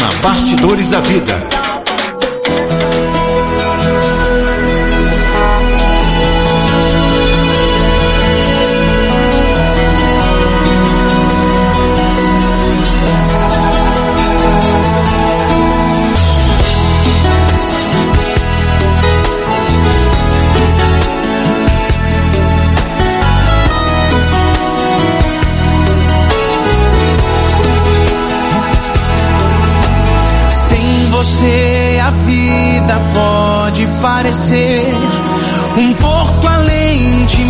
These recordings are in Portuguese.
Programa Bastidores da Vida. Você, a vida pode parecer um pouco além de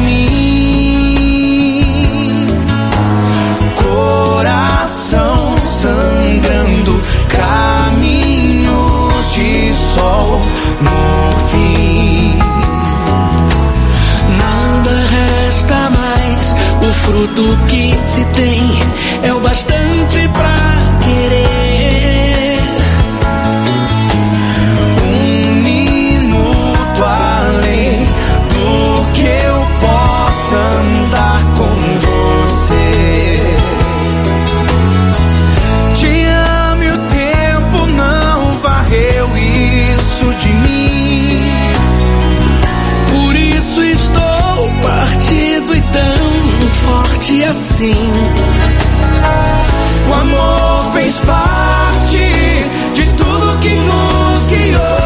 mim. Coração sangrando, caminhos de sol no fim. Nada resta mais, o fruto que se tem é o bastante pra querer. Andar com você. Te amo e o tempo não varreu isso de mim. Por isso estou partido e tão forte assim. O amor fez parte de tudo que nos guiou.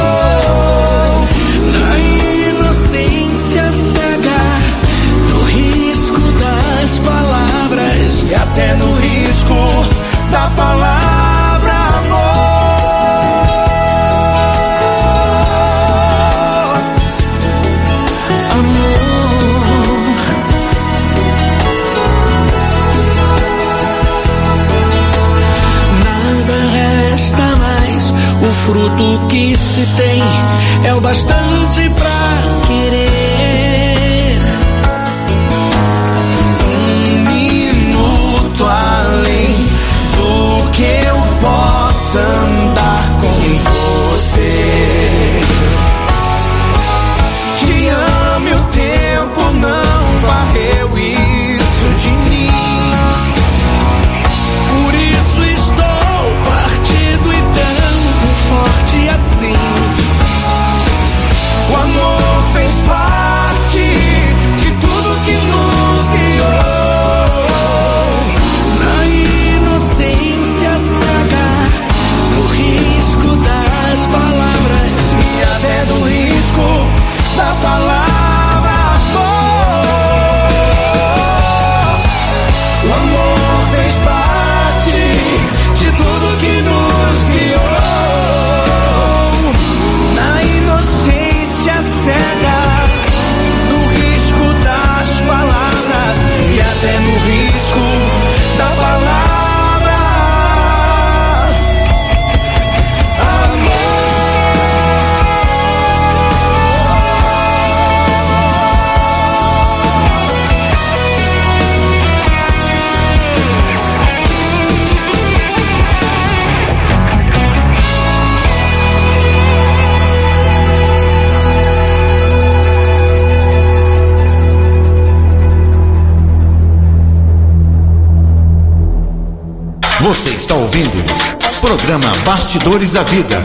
Na inocência cega, risco das palavras e até no risco da palavra amor. Amor. Nada resta mais, o fruto que se tem é o bastante pra querer. Além do que eu possa andar com você. Te amo e o tempo não varreu isso de mim. Por isso estou partido e tão forte assim. O amor fez parte de tudo que nos guiou. Palavras e até do risco da palavra amor. O amor fez parte de tudo que nos guiou. Na inocência cega, no risco das palavras e até no risco da palavra. Você está ouvindo o programa Bastidores da Vida.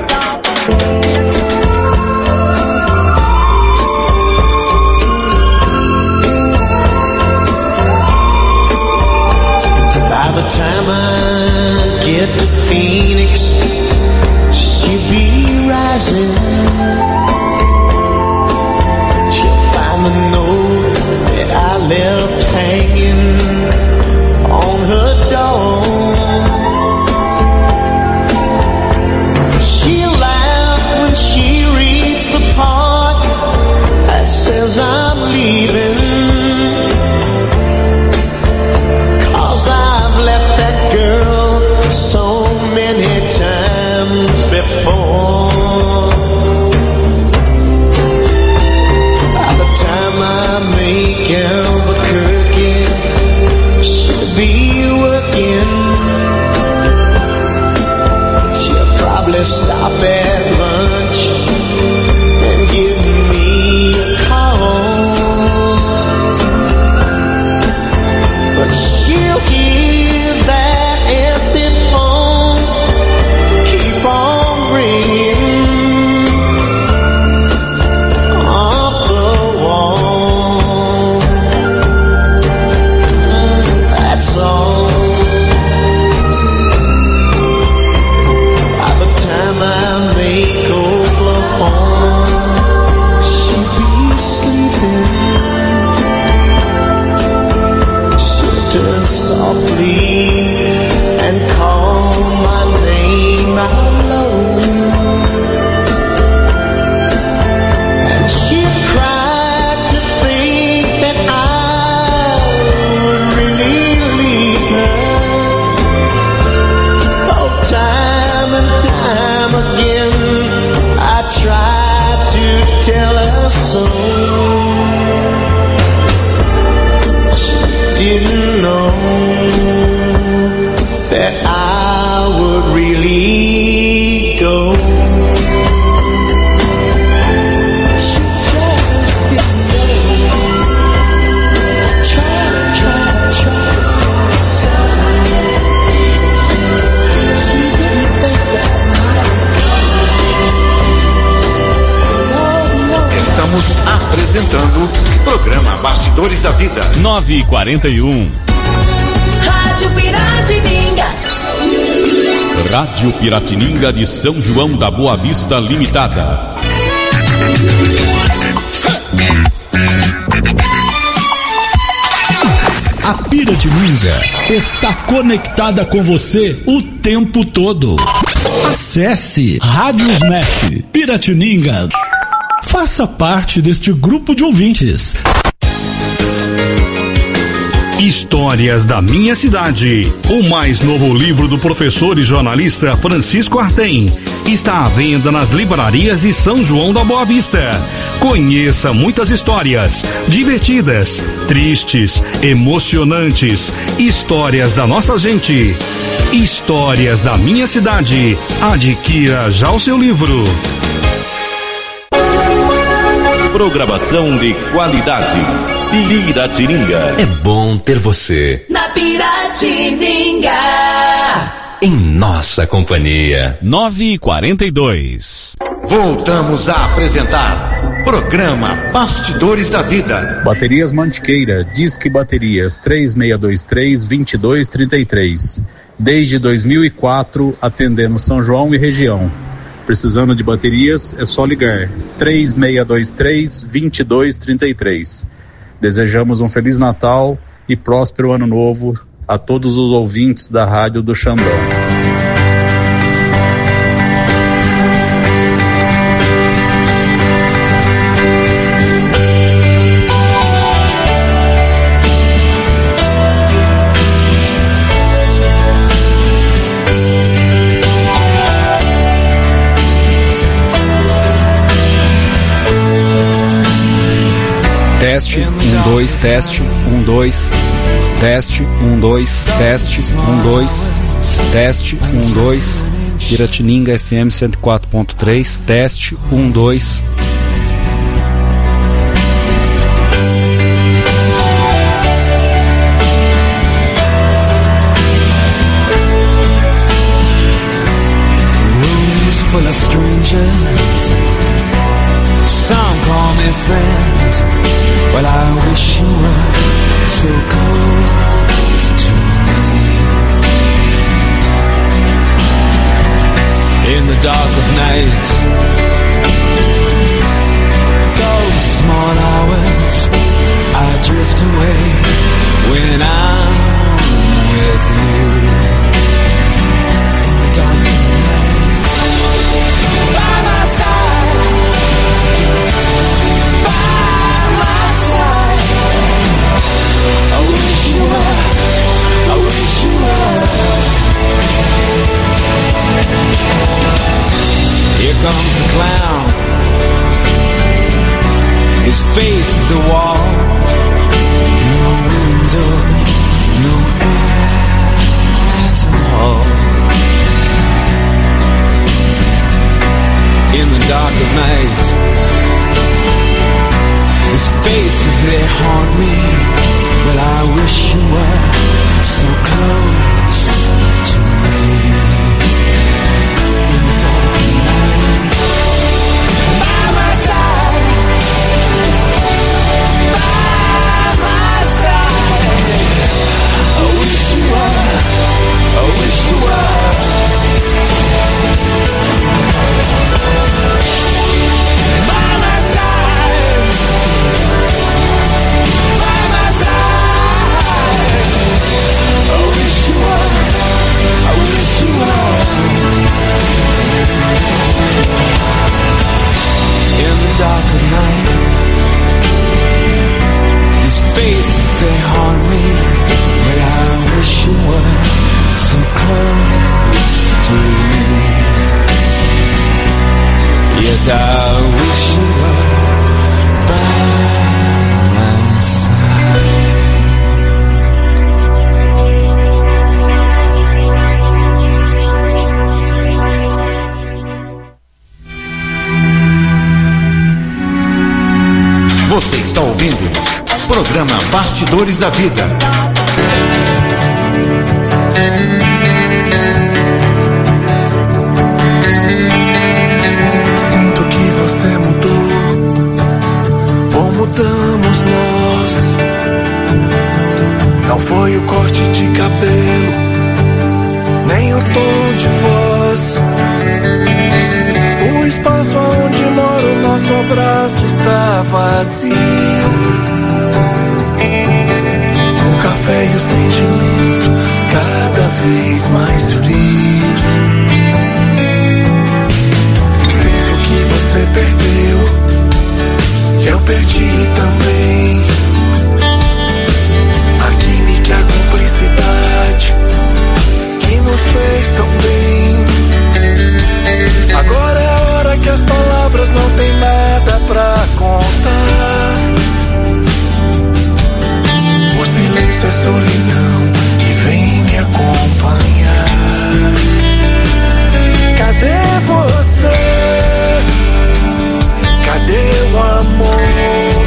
By the time I get to Phoenix, she'll be rising. She'll find the note that I left hanging on her door. She'll laugh when she reads the part that says I'm leaving, 'cause I've left that girl so many times before. apresentando programa Bastidores da Vida. 9h41. Rádio Piratininga. Rádio Piratininga de São João da Boa Vista Limitada. A Piratininga está conectada com você o tempo todo. Acesse Radiosnet Piratininga. Faça parte deste grupo de ouvintes. Histórias da Minha Cidade. O mais novo livro do professor e jornalista Francisco Artem está à venda nas livrarias de São João da Boa Vista. Conheça muitas histórias divertidas, tristes, emocionantes, histórias da nossa gente. Histórias da Minha Cidade. Adquira já o seu livro. Programação de qualidade. Piratininga. É bom ter você Na Piratininga. em nossa companhia. 9h42. Voltamos a apresentar programa Bastidores da Vida. Baterias Mantiqueira, Disque Baterias 3623-2233. Desde 2004, atendendo São João e região. Precisando de baterias, é só ligar 3623-2233. Desejamos um Feliz Natal e próspero Ano Novo a todos os ouvintes da Rádio do Xandão. Teste, 1, 2, teste, 1, 2, teste, 1, 2, teste, 1, 2, teste, 1, 2, Piratininga FM 104.3, teste, 1, 2. Rooms full of strangers, some call me friend. Well, I wish you were so close to me. In the dark of night, those small hours, I drift away when I'm with you. In the dark of night, by my side, by my side. I wish you were, I wish you were. Here comes the clown, his face is a wall. No window, no air at all. In the dark of night, his faces, they haunt me. Well, I wish you were so close to me. In the dark of night, by my side, by my side. I wish you were, I wish you were. By my side, by my side. I wish you were, I wish you were. In the dark of night, these faces, they haunt me. But I wish you were so close to me. Yes, I wish you were by my side. Você está ouvindo o programa Bastidores da Vida. Sinto que você mudou. Vou mudar nosso abraço está vazio. O café e o sentimento cada vez mais frios. Sinto que você perdeu, eu perdi também. A química e a cumplicidade que nos fez tão bem. Agora é a hora que as palavras não tem nada pra contar. O silêncio é solidão que vem me acompanhar. Cadê você? Cadê o amor?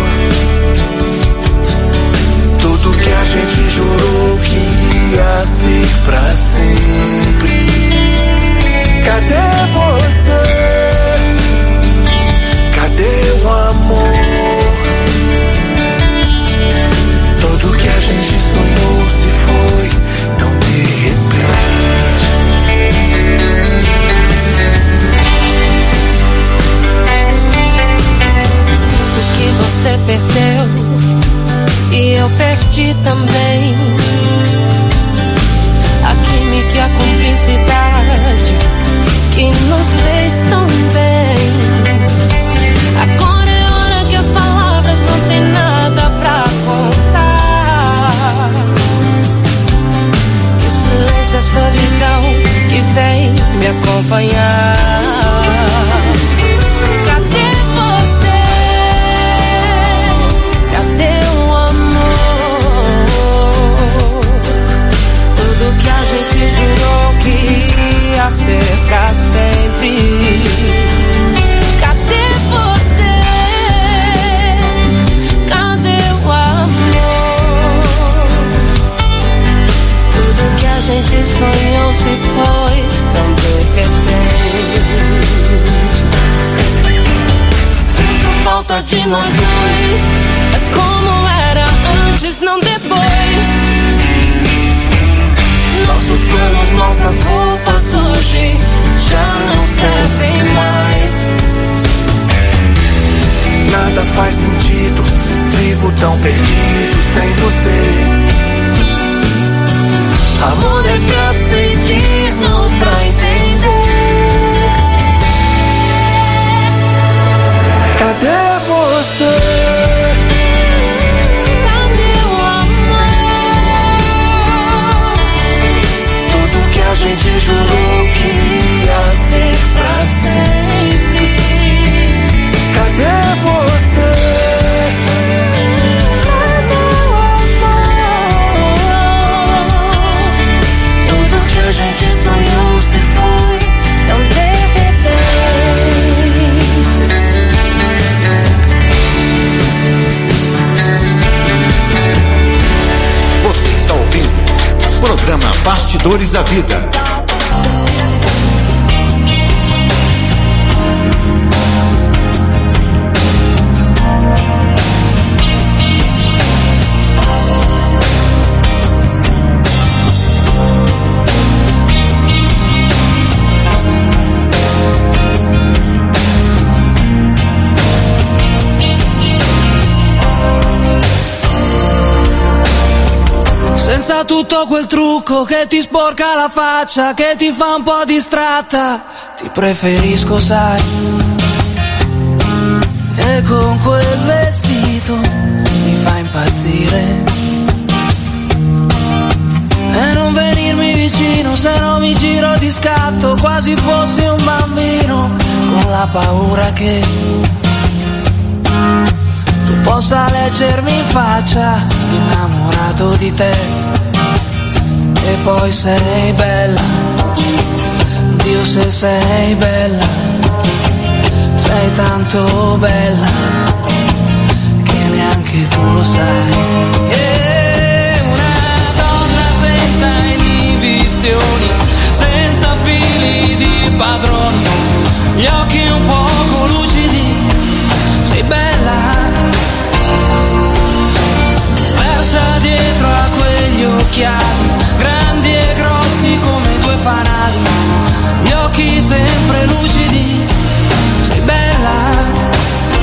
Tudo que a gente jurou que ia ser pra sempre. Cadê você? Cadê o amor? Tudo que a gente sonhou se foi tão de repente. Sinto que você perdeu e eu perdi também. A química e a cumplicidade que nos fez tão bem. Agora é hora que as palavras não tem nada pra contar. O silêncio é solidão que vem me acompanhar. Cadê você? Cadê o amor? Tudo que a gente jurou que ia ser pra sempre. Cadê você? Cadê o amor? Tudo que a gente sonhou se foi tão de repente. Sinto falta de nós dois, mas como era antes, não depois. Nossos planos, nossas roupas hoje já não servem mais. Nada faz sentido, vivo tão perdido sem você. Amor é pra sentir, não pra entender. Cadê você? Cadê o amor? Tudo que a gente jurou que ia ser pra sempre. Cadê você? Cadê o amor? Tudo que a gente sonhou se foi tão de repente. Você está ouvindo o programa Bastidores da Vida. Senza tutto quel trucco che ti sporca la faccia, che ti fa un po' distratta, ti preferisco, sai. E con quel vestito mi fa impazzire. E non venirmi vicino, se no mi giro di scatto, quasi fossi un bambino, con la paura che tu possa leggermi in faccia, innamorato di te. E poi sei bella, Dio se sei bella, sei tanto bella che neanche tu lo sai. E una donna senza inibizioni, senza fili di padroni, gli occhi un poco lucidi, sei bella, persa dietro a quegli occhiali grandi e grossi come due fanali, gli occhi sempre lucidi, sei bella.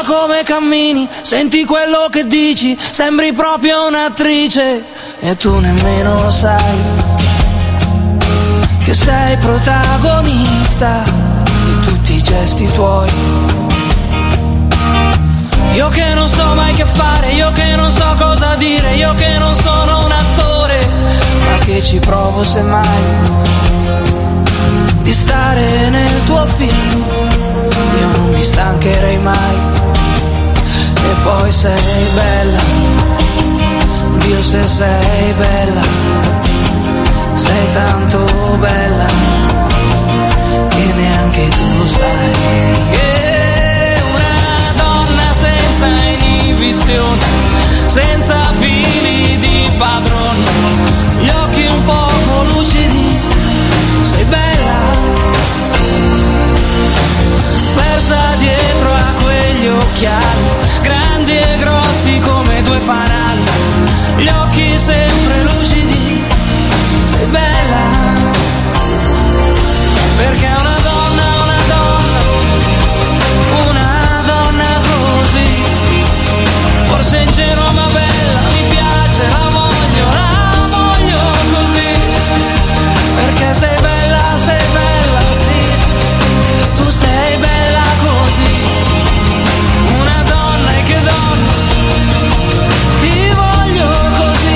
so come cammini, senti quello che dici, sembri proprio un'attrice e tu nemmeno lo sai che sei protagonista di tutti i gesti tuoi. Io che non so mai che fare, io che non so cosa dire, io che non sono un attore, ma che ci provo semmai di stare nel tuo film. Io non mi stancherei mai. E poi sei bella, Dio se sei bella, sei tanto bella che neanche tu lo sai. Senza inibizioni, senza fili di padroni, gli occhi un poco lucidi, sei bella, persa dietro a quegli occhiali, grandi e grossi come due fanali, gli occhi sempre lucidi, sei bella, perché una donna così, forse ingenua ma bella, mi piace, la voglio così, perché sei bella, sì, tu sei bella così, una donna e che donna, ti voglio così.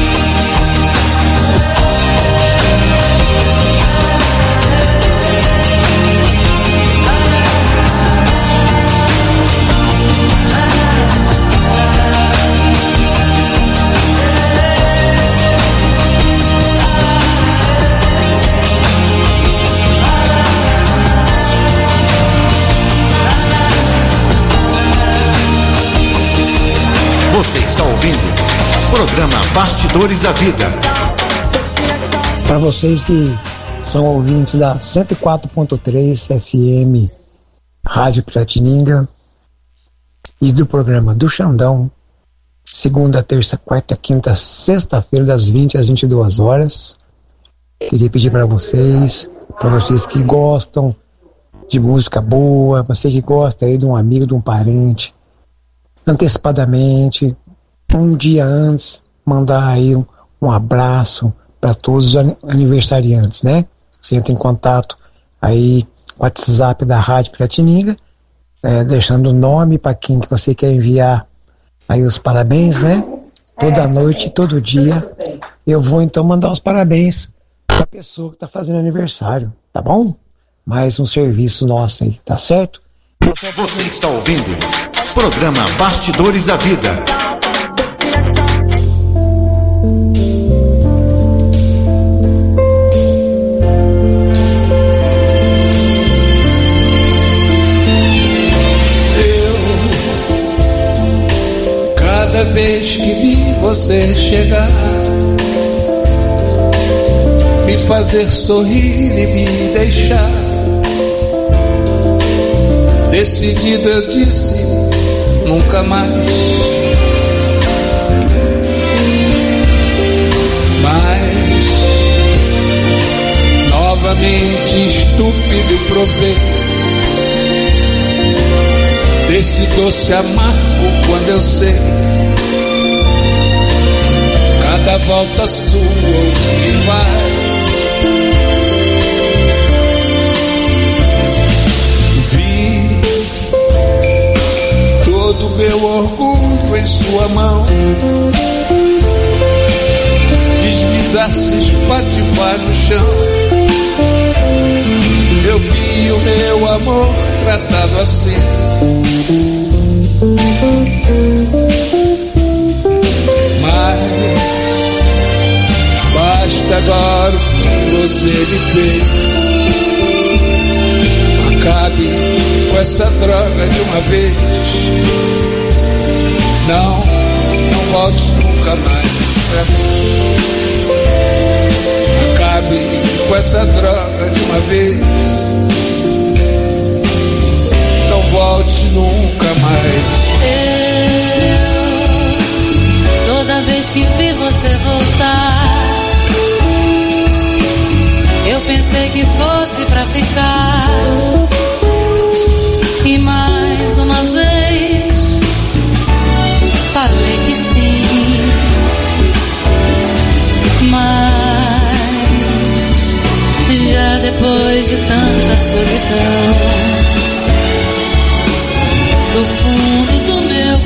Você está ouvindo o programa Bastidores da Vida. Para vocês que são ouvintes da 104.3 FM Rádio Piratininga e do programa do Xandão, segunda, terça, quarta, quinta, sexta-feira, das 20 às 22 horas. Queria pedir para vocês que gostam de música boa, você que gosta aí de um amigo, de um parente, antecipadamente, um dia antes, mandar aí um abraço para todos os aniversariantes, né? Você entra em contato aí com o WhatsApp da Rádio Piratininga, deixando o nome para quem que você quer enviar aí os parabéns, né? Toda noite, todo dia, eu vou então mandar os parabéns para a pessoa que está fazendo aniversário, tá bom? Mais um serviço nosso aí, tá certo? Você está ouvindo programa Bastidores da Vida. Cada vez que vi você chegar, me fazer sorrir e me deixar, decidido eu disse nunca mais. Mas novamente estúpido provei desse doce amargo quando eu sei cada volta sua me faz. Vi todo meu orgulho em sua mão deslizar, se espatifar no chão. Eu vi o meu amor tratado assim. Mas basta agora o que você me fez. Acabe com essa droga de uma vez. Não volte nunca mais pra mim. Acabe com essa droga de uma vez. Não volte nunca mais. Toda vez que vi você voltar, eu pensei que fosse pra ficar. E mais uma vez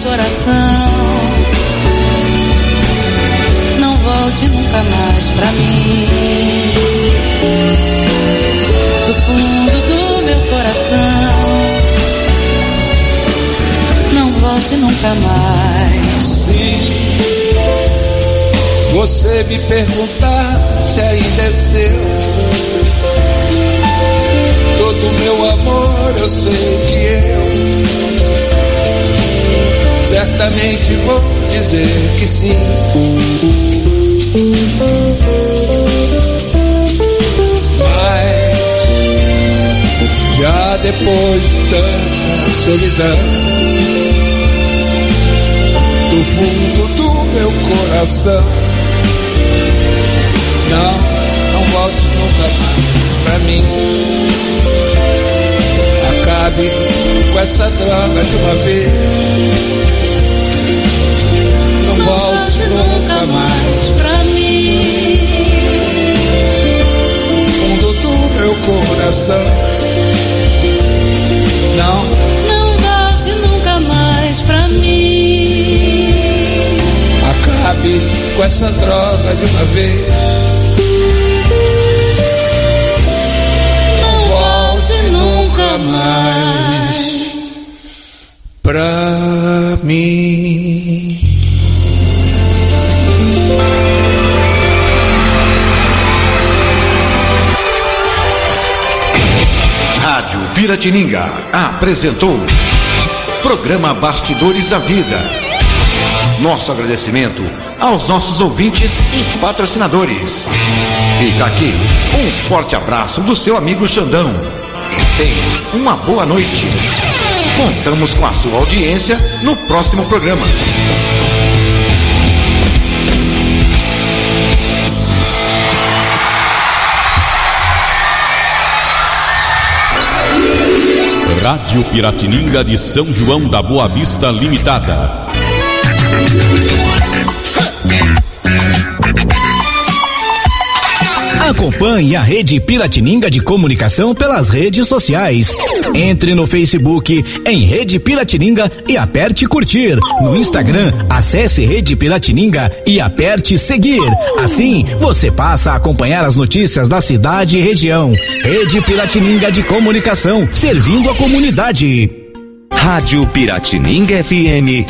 coração. Não volte nunca mais pra mim. Do fundo do meu coração, não volte nunca mais. Sim, você me perguntar se ainda é seu. Todo meu amor eu sei que eu certamente vou dizer que sim. Mas já depois de tanta solidão, do fundo do meu coração, não volte nunca mais pra mim. Acabe com essa droga de uma vez. Não volte nunca mais pra mim. Fundo do meu coração, não volte nunca mais pra mim. Acabe com essa droga de uma vez. Não volte nunca mais pra mim. Rádio Piratininga apresentou Programa Bastidores da Vida. Nosso agradecimento aos nossos ouvintes e patrocinadores. Fica aqui um forte abraço do seu amigo Xandão. E tenha uma boa noite. Contamos com a sua audiência no próximo programa. Rádio Piratininga de São João da Boa Vista Limitada. Acompanhe a Rede Piratininga de Comunicação pelas redes sociais. Entre no Facebook em Rede Piratininga e aperte curtir. No Instagram, acesse Rede Piratininga e aperte seguir. Assim, você passa a acompanhar as notícias da cidade e região. Rede Piratininga de Comunicação, servindo a comunidade. Rádio Piratininga FM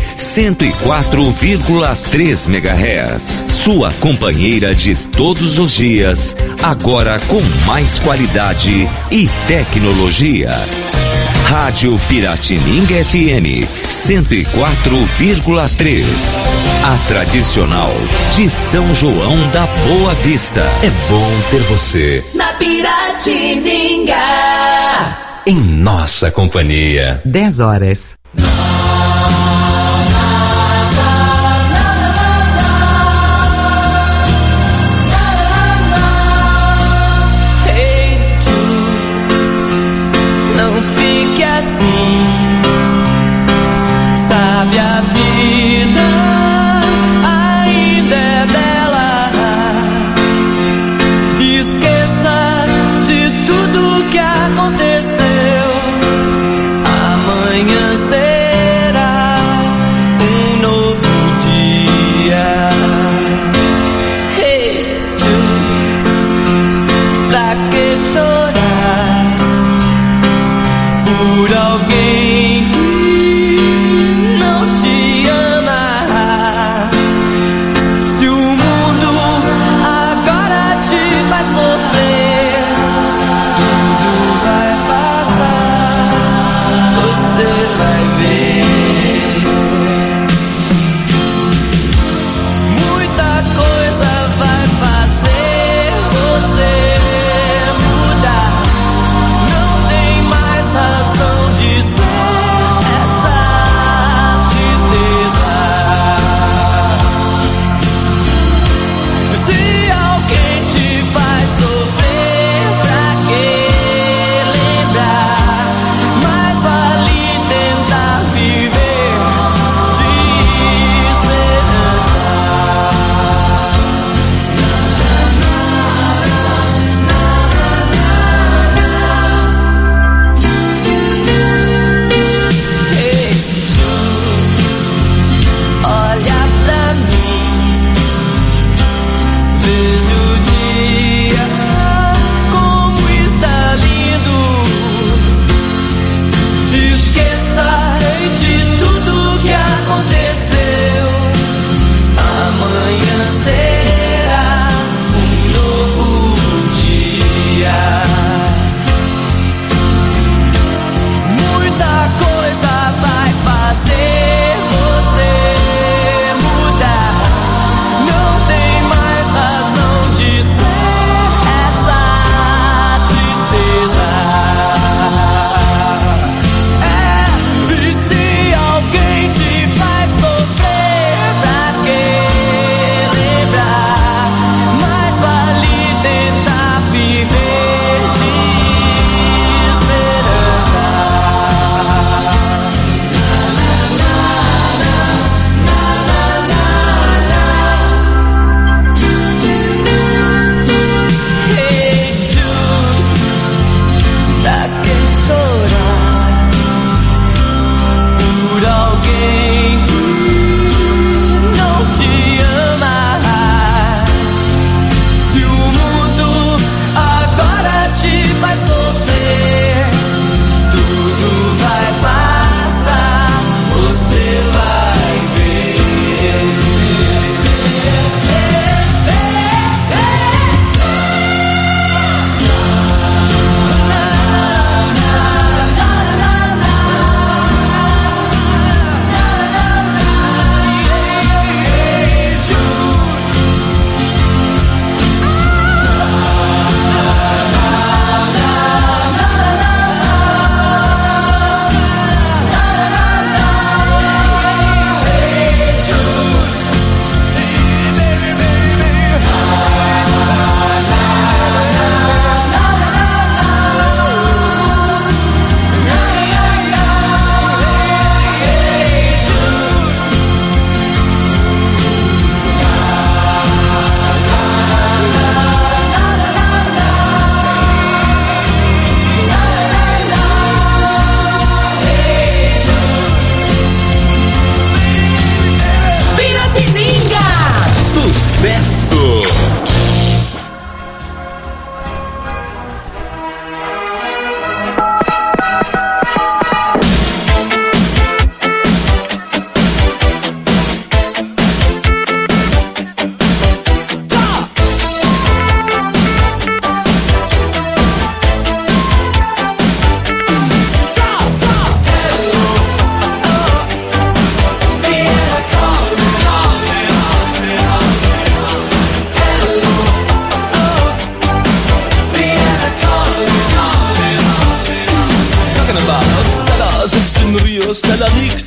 104,3 MHz. Sua companheira de todos os dias, agora com mais qualidade e tecnologia. Rádio Piratininga FM 104,3. A tradicional de São João da Boa Vista. É bom ter você na Piratininga. Em nossa companhia. 10 horas. Hey, não fique assim. Sabe, a vida ainda é bela. Esqueça de tudo que aconteceu. Amanhã será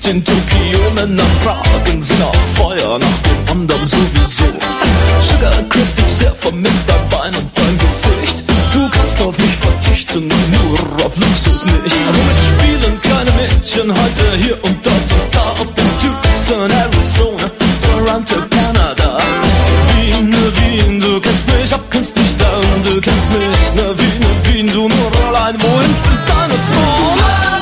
in Tokio, Männer fragen sie nach Feuer, nach dem anderen sowieso. Sugar Chris, dich sehr vermisst, dein Bein und dein Gesicht. Du kannst auf mich verzichten, nur auf Luxus nicht. Womit spielen kleine Mädchen heute hier und dort und da? Ob in Tucson, Arizona, Toronto, Kanada. Wien, Wien, du kennst mich, abkennst dich down. Du kennst mich, Wien, du nur allein. Wohin sind deine Frauen?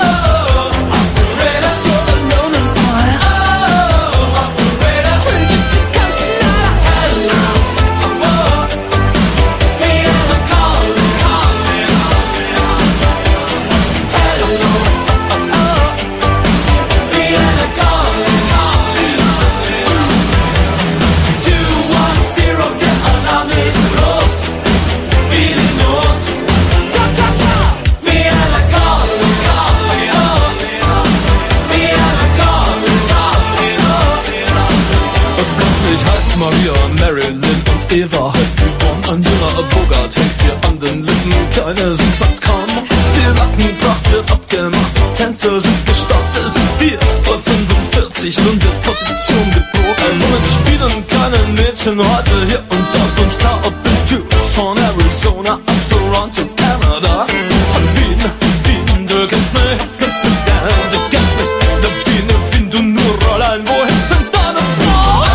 Eva heißt Yvonne, ein junger Bogart hängt hier an den Lippen. Keine sind satt kaum, die Rackenpracht wird abgemacht. Tänzer sind gestoppt, es ist 4:45 und wird Position gebogen. Womit spielen kleine Mädchen heute hier und dort und da? Ob in Tucson, Arizona, ab Toronto, Kanada. Und Wien, du kennst mich, down, du kennst mich. Wien, du nur allein, wohin sind deine Frauen?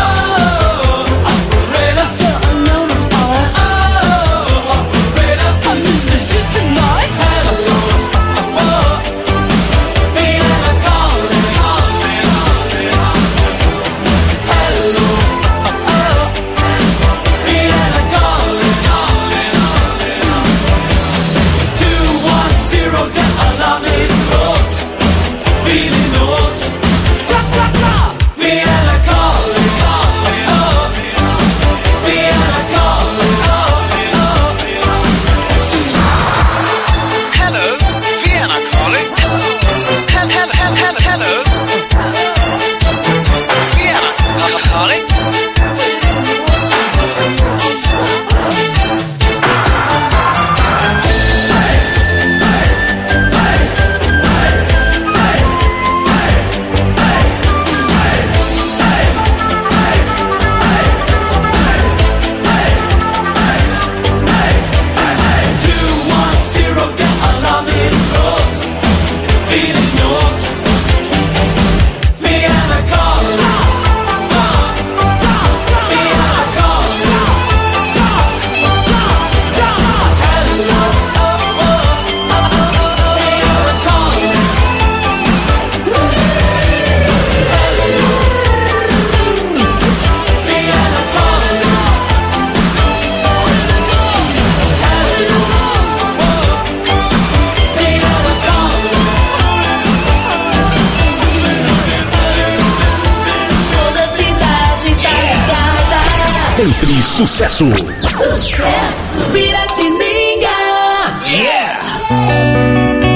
Sempre sucesso! Sucesso! Piratininga! Yeah!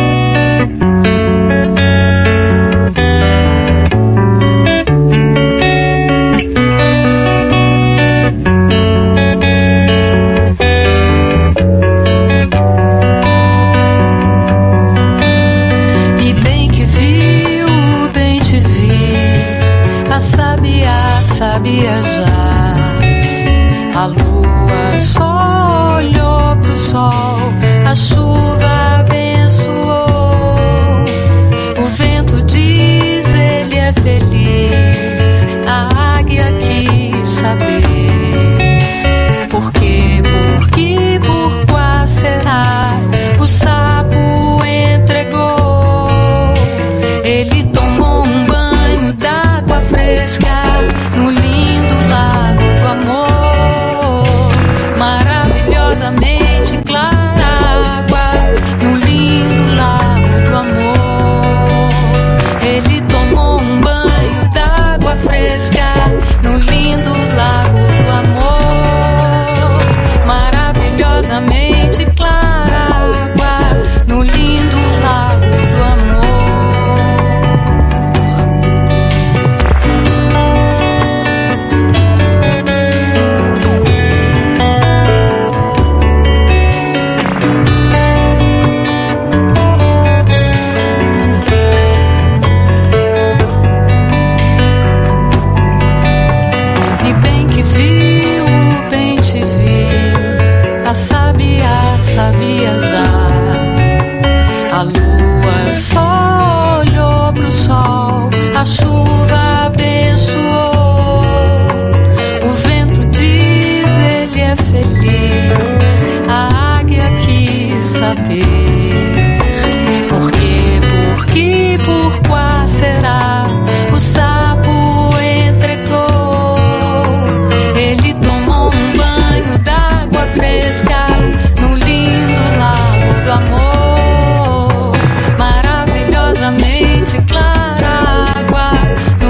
E bem que viu, bem te vi, a sabia já. A lua só olhou pro sol, a chuva abençoou. O vento diz, ele é feliz, a águia quis saber. Por quê, por qual será? O sapo entregou. Ele tomou um banho d'água fresca no lindo lago do amor. Maravilhosamente clara água no lindo lago do amor. Ele tomou um banho d'água sabia já. A lua só olhou pro sol, a chuva abençoou. O vento diz ele é feliz, a águia quis saber. Por quê, por que, por qual será? O sapo entregou. Ele tomou um banho d'água fresca no lindo lago do amor. Maravilhosamente clara água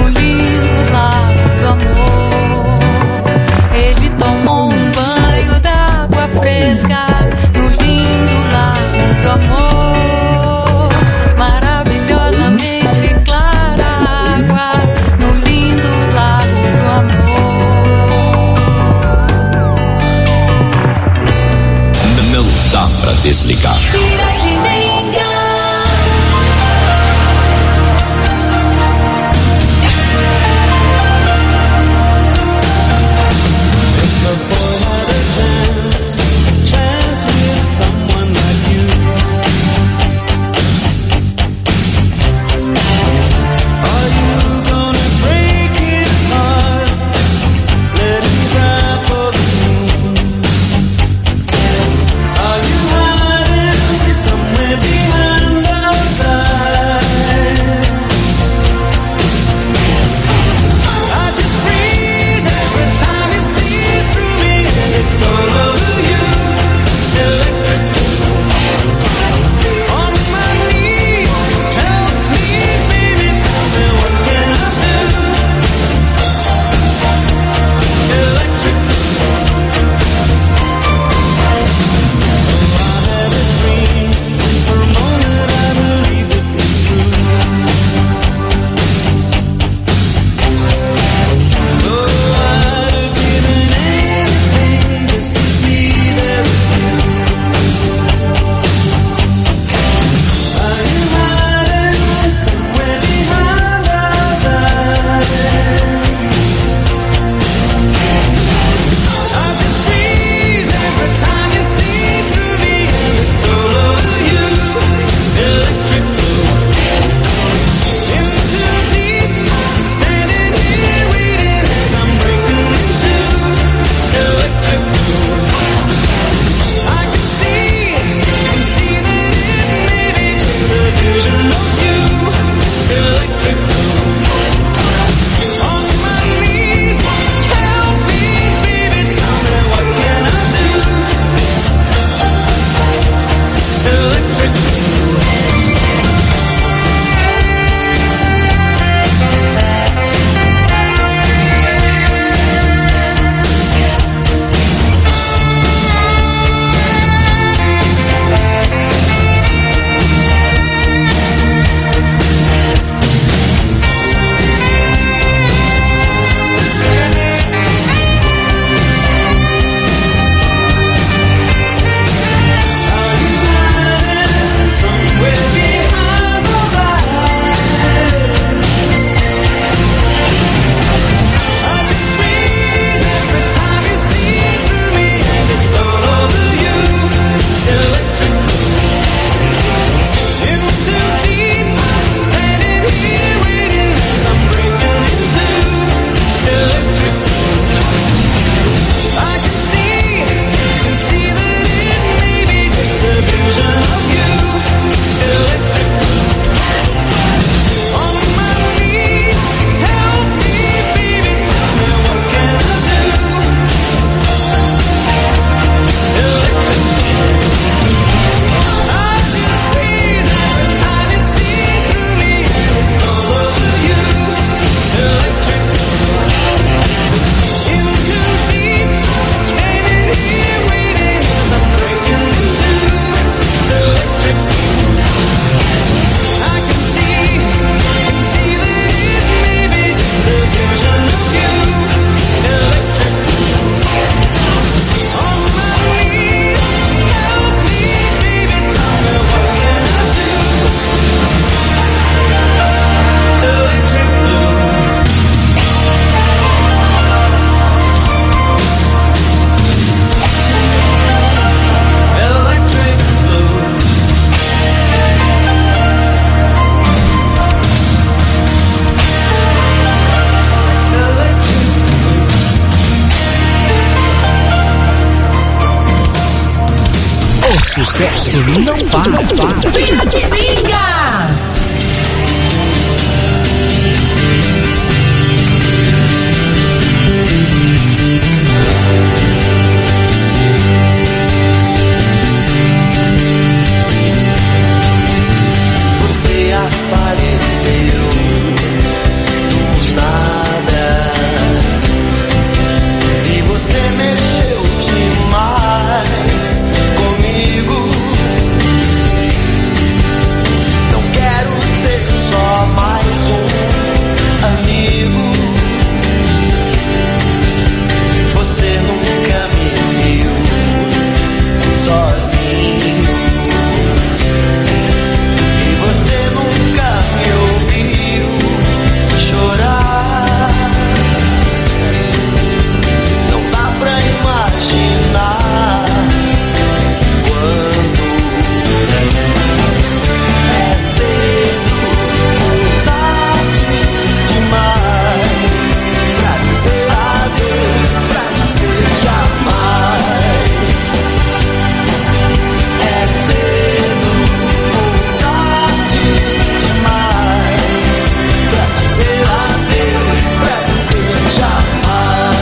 sucesso não para. Piratininga! Você apareceu do nada e você mexeu demais comigo. Não quero ser só mais um amigo. Você nunca me viu sozinho. Você nunca me ouviu chorar. Não dá pra imaginar quando é cedo ou tarde demais pra dizer adeus, pra dizer jamais. É cedo ou tarde demais pra dizer adeus, pra dizer jamais.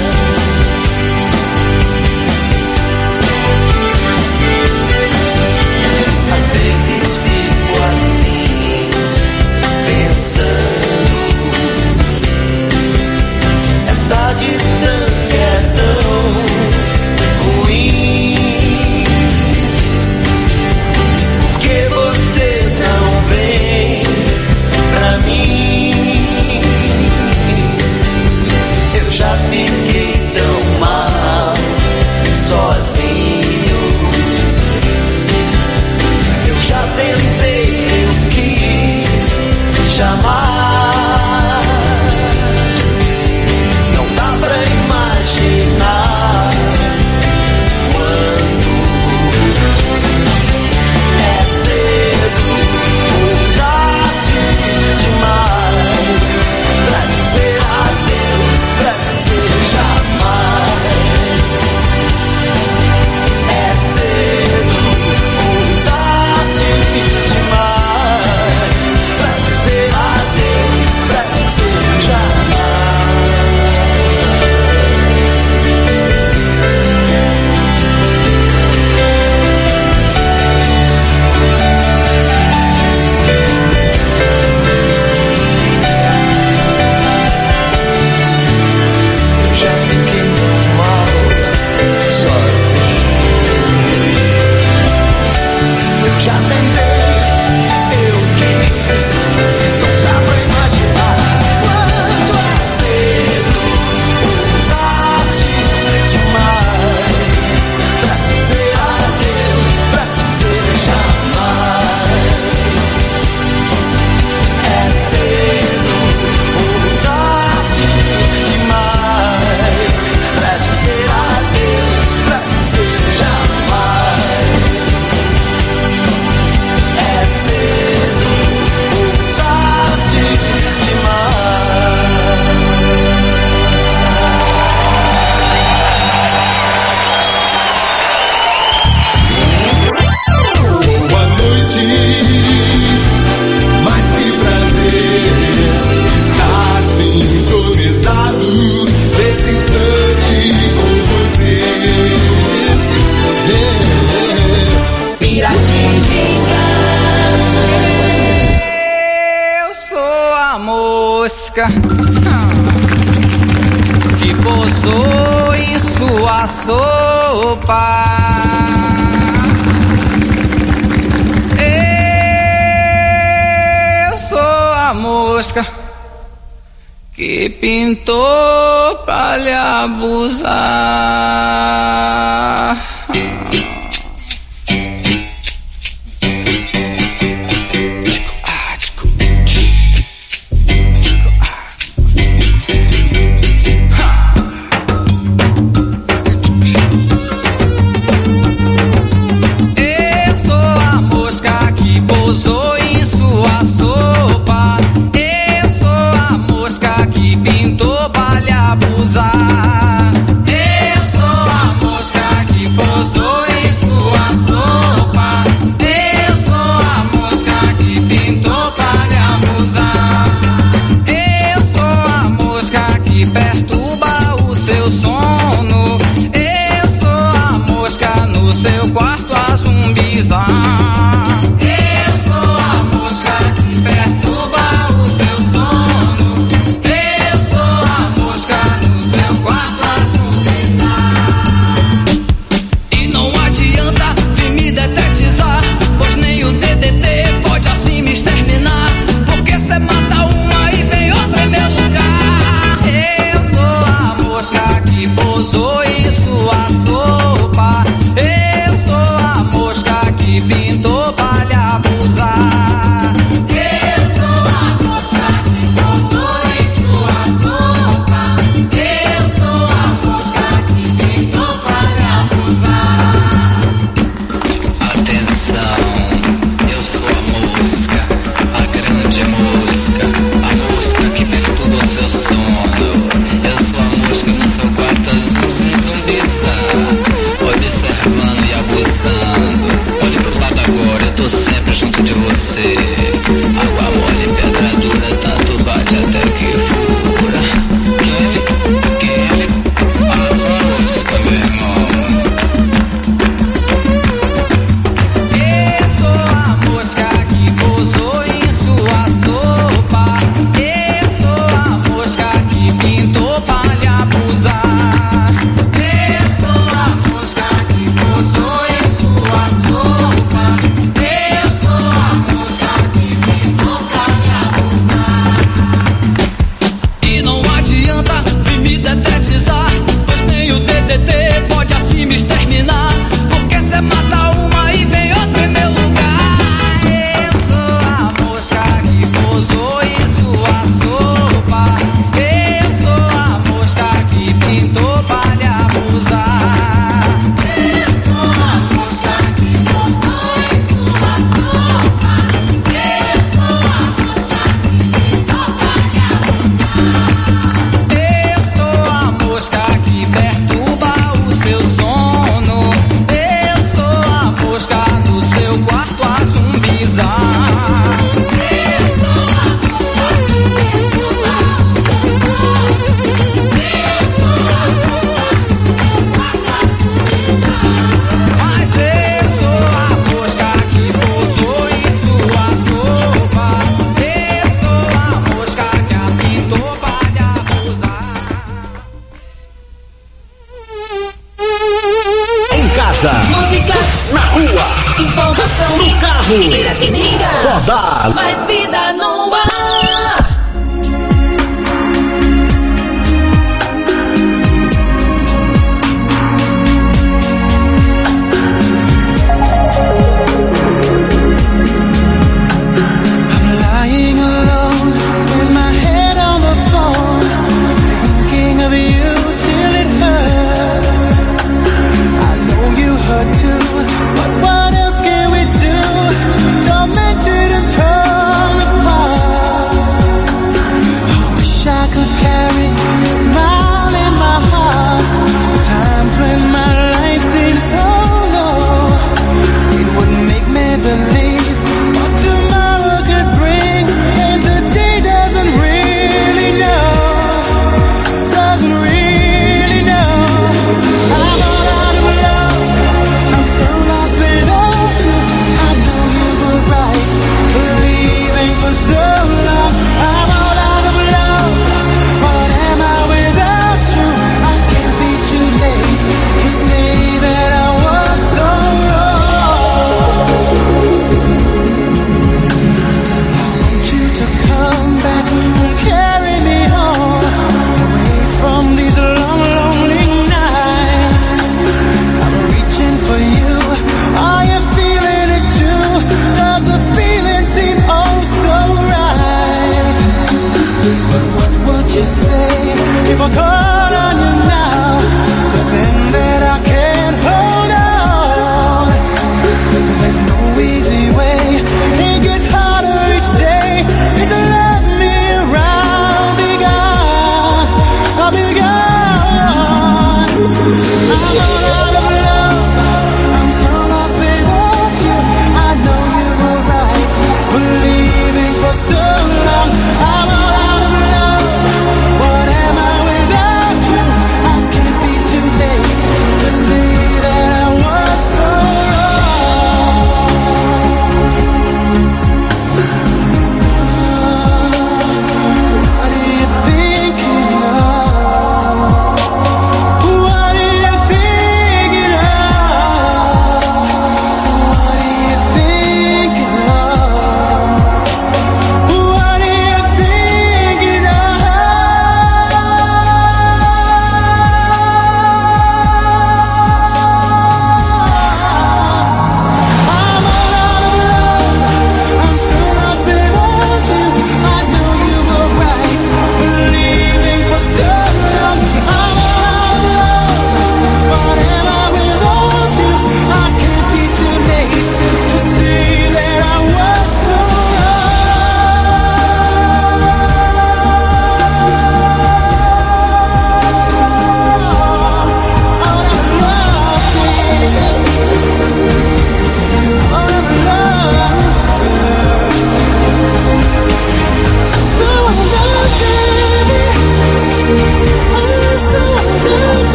Às vezes fico assim, pensando, essa distância é tão ruim. Porque você não vem pra mim. Eu já fiquei tão mal sozinho. Eu já tentei, eu quis chamar. Não dá pra imaginar quando é cedo ou tarde demais pra dizer adeus, pra dizer jamais. É cedo ou tarde demais pra dizer adeus, pra dizer jamais. Eu já fiquei tão mal sozinho. Eu já tentei, eu quis. Não dá pra imaginar quanto é cedo ou tarde demais pra dizer adeus, pra dizer jamais. É cedo ou tarde demais pra dizer adeus, pra dizer jamais. É cedo ou tarde demais. Boa noite, mas que prazer estar sintonizado nesse instante com você. Piratininga. Eu sou a mosca que pousou em sua sopa. Eu sou a mosca que pintou pra lhe abusar. Eu sou a mosca que pousou em sua sopa. Eu sou a mosca que pintou pra lhe abusar. Eu sou a mosca que pousou que perturba o seu sono. Eu sou a mosca no seu quarto a zumbizar. Eu sou a mosca que perturba o seu sono. Eu sou a mosca no seu quarto a zumbizar. E não adianta vir me detetizar, pois nem o DDT pode assim me exterminar. Porque cê mata uma e vem outra em meu lugar. Eu sou a mosca que pousou em sua sopa. Eu sou a mosca que pintou pra lhe abusar. Eu sou a mosca que pousou em sua sopa. Eu sou a mosca que pintou pra lhe abusar. Atenção, eu sou a mosca, a grande mosca, a mosca que perturba o seu sono. Eu sou a mosca no seu quarto azul, zumbizando, observando e abusando. Olhe pro lado agora, eu tô sempre junto de você. Água mole, pedra dura, tanto bate até que fura. Aquele, a mosca, meu irmão. Eu sou a mosca que pousou em sua sopa. Eu sou a mosca que pintou pra lhe abusar. Eu sou a mosca que pousou em sua sopa. Eu sou a mosca que pintou pra lhe abusar. E não adianta vir me detetizar, pois nem o DDT pode assim me exterminar. Porque cê mata uma e vem outra em meu lugar. Eu sou a mosca que pousou em sua sopa. Eu sou a mosca que pintou pra lhe abusar. Eu sou a mosca que pousou em sua sopa. Eu sou a mosca que pintou pra lhe abusar. Eu sou a mosca que perturba o seu sono. Eu sou a mosca no seu quarto a zumbizar. Eu sou a mosca que perturba o seu sono. Eu sou a mosca no seu quarto a zumbizar. Mas eu sou a mosca que pousou em sua sopa. Eu sou a mosca que a pintou pra lhe abusar. Em casa, Música na rua, informação no carro, Piratininga. só dá. Mais vida no ar. I'm lying alone with my head on the phone, thinking of you till it hurts. I know you hurt too, but what else can we do? Tormented and torn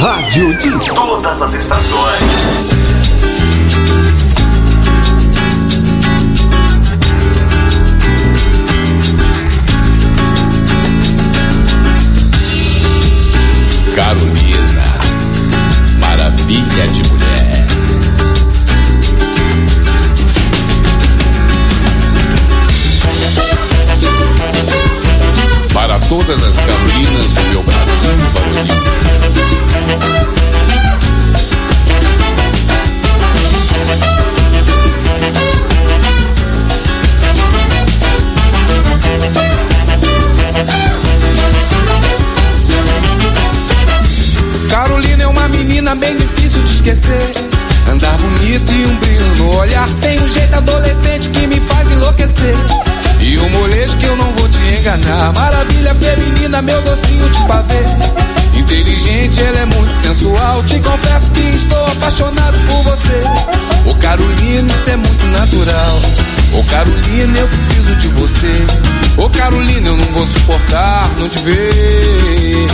rádio de todas as estações. Carolina, maravilha de mulher. Para todas as Carolinas do meu Brasil varonil. Carolina é uma menina bem difícil de esquecer. Andar bonito e um brilho no olhar. Tem um jeito adolescente que me faz enlouquecer. E um molejo que eu não vou te enganar. Maravilha feminina, meu docinho de pavê. Inteligente, ela é muito sensual. Te confesso que estou apaixonado por você. Ô Carolina, isso é muito natural. Ô Carolina, eu preciso de você. Ô Carolina, eu não vou suportar não te ver.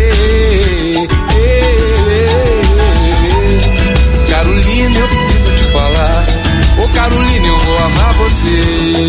Carolina, eu preciso te falar. Ô Carolina, eu vou amar você.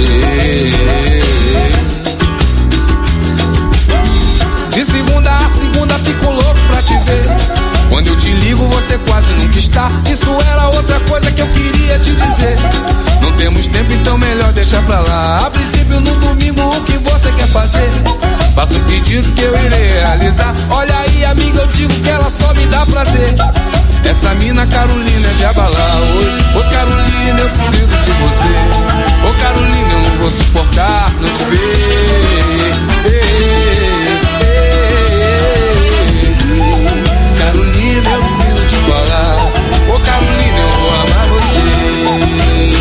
De segunda a segunda fico louco pra te ver. Quando eu te ligo você quase nunca está. Isso era outra coisa que eu queria te dizer. Não temos tempo, então melhor deixar pra lá. A princípio no domingo o que você quer fazer? Faça um pedido que eu irei realizar. Olha aí amiga, eu digo que ela só me dá prazer. Essa mina Carolina é de abalar hoje. Ô Carolina, eu preciso de você. Ô Carolina, eu não vou suportar não te ver. Carolina, eu preciso te falar. Ô Carolina, eu vou amar você.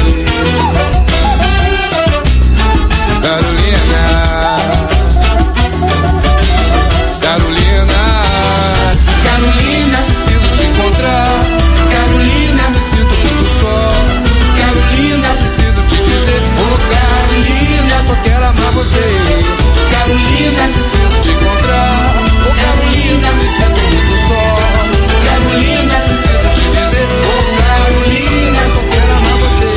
Carolina, Carolina, Carolina, preciso te encontrar. Carolina, me sinto muito só. Carolina, preciso te dizer. Ô Carolina, só quero amar você. Carolina, preciso te encontrar. Ô Carolina, me sinto muito só. Carolina, preciso te dizer. Ô Carolina, só quero amar você.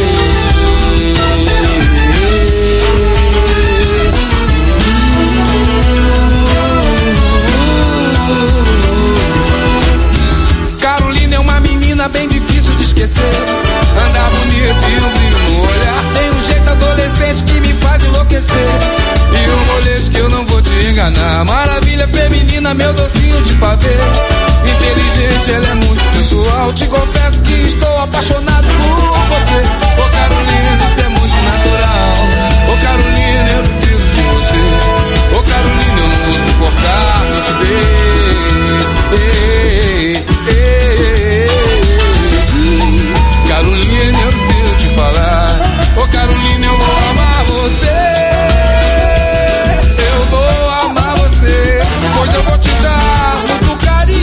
Carolina é uma menina bem difícil de esquecer. Andar bonito e um brilho no olhar. Tem um jeito adolescente que me faz enlouquecer. E um molejo que eu não vou te enganar. Maravilha feminina, meu docinho de pavê. Inteligente, ela é muito sensual. Te confesso que estou apaixonado por você. Ô Carolina, isso é muito natural. Ô Carolina, eu preciso de você. Ô Carolina, eu não vou suportar não te ver. Carolina, eu preciso te falar. Ô Carolina, eu vou amar você. Eu vou amar você. Pois eu vou te dar muito carinho.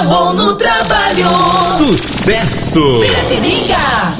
carro ou no trabalho. Sucesso! Piratininga.